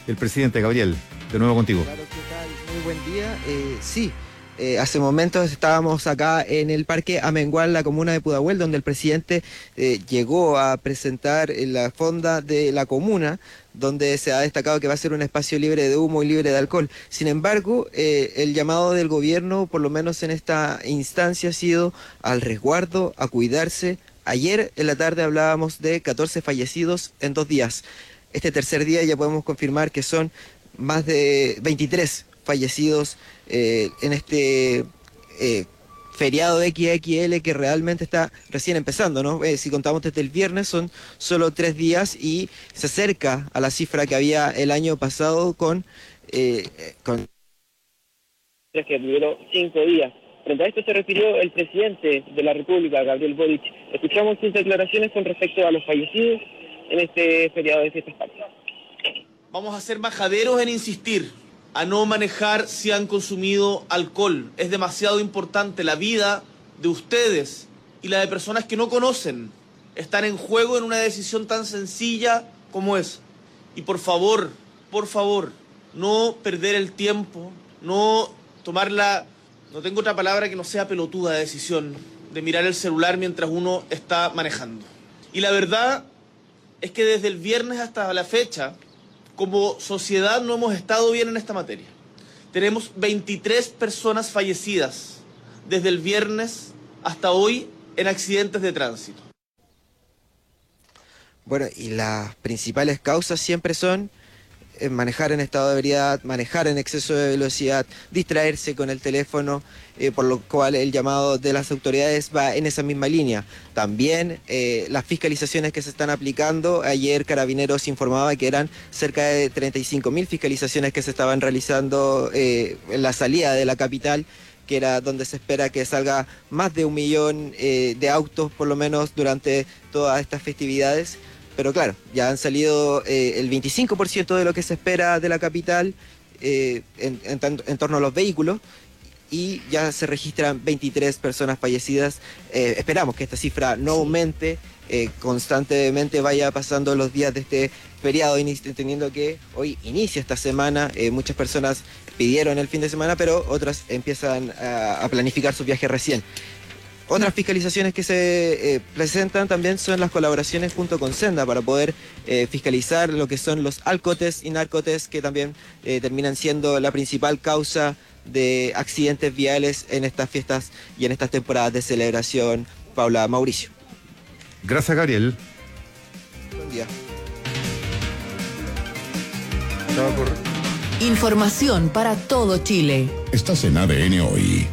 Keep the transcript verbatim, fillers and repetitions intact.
el presidente. Gabriel, de nuevo contigo. Claro, ¿qué tal? Muy buen día. Eh, sí, eh, hace momentos estábamos acá en el Parque Amengual, la comuna de Pudahuel, donde el presidente eh, llegó a presentar la fonda de la comuna, donde se ha destacado que va a ser un espacio libre de humo y libre de alcohol. Sin embargo, eh, el llamado del gobierno, por lo menos en esta instancia, ha sido al resguardo, a cuidarse. Ayer en la tarde hablábamos de catorce fallecidos en dos días. Este tercer día ya podemos confirmar que son más de veintitrés fallecidos eh, en este eh, feriado equis equis ele que realmente está recién empezando, ¿no? Eh, si contamos desde el viernes son solo tres días y se acerca a la cifra que había el año pasado con... Eh, con... que duró cinco días. Frente a esto se refirió el presidente de la República, Gabriel Boric. Escuchamos sus declaraciones con respecto a los fallecidos en este feriado de fiestas patrias. Vamos a ser majaderos en insistir a no manejar si han consumido alcohol. Es demasiado importante. La vida de ustedes y la de personas que no conocen están en juego en una decisión tan sencilla como es. Y por favor, por favor, no perder el tiempo, no tomar la, no tengo otra palabra que no sea pelotuda decisión de mirar el celular mientras uno está manejando. Y la verdad es que desde el viernes hasta la fecha, como sociedad no hemos estado bien en esta materia. Tenemos veintitrés personas fallecidas desde el viernes hasta hoy en accidentes de tránsito. Bueno, y las principales causas siempre son eh, manejar en estado de ebriedad, manejar en exceso de velocidad, distraerse con el teléfono, eh, por lo cual el llamado de las autoridades va en esa misma línea. También eh, las fiscalizaciones que se están aplicando, ayer Carabineros informaba que eran cerca de treinta y cinco mil fiscalizaciones que se estaban realizando eh, en la salida de la capital, que era donde se espera que salga más de un millón eh, de autos por lo menos durante todas estas festividades. Pero claro, ya han salido eh, el veinticinco por ciento de lo que se espera de la capital eh, en, en, en torno a los vehículos, y ya se registran veintitrés personas fallecidas. Eh, esperamos que esta cifra no aumente, eh, constantemente vaya pasando los días de este feriado, entendiendo que hoy inicia esta semana. Eh, muchas personas pidieron el fin de semana, pero otras empiezan a, a planificar sus viajes recién. Otras fiscalizaciones que se eh, presentan también son las colaboraciones junto con Senda para poder eh, fiscalizar lo que son los alcotes y narcotes, que también eh, terminan siendo la principal causa de accidentes viales en estas fiestas y en estas temporadas de celebración. Paula, Mauricio. Gracias, Gabriel. Buen día. Información para todo Chile. Estás en A D N Hoy.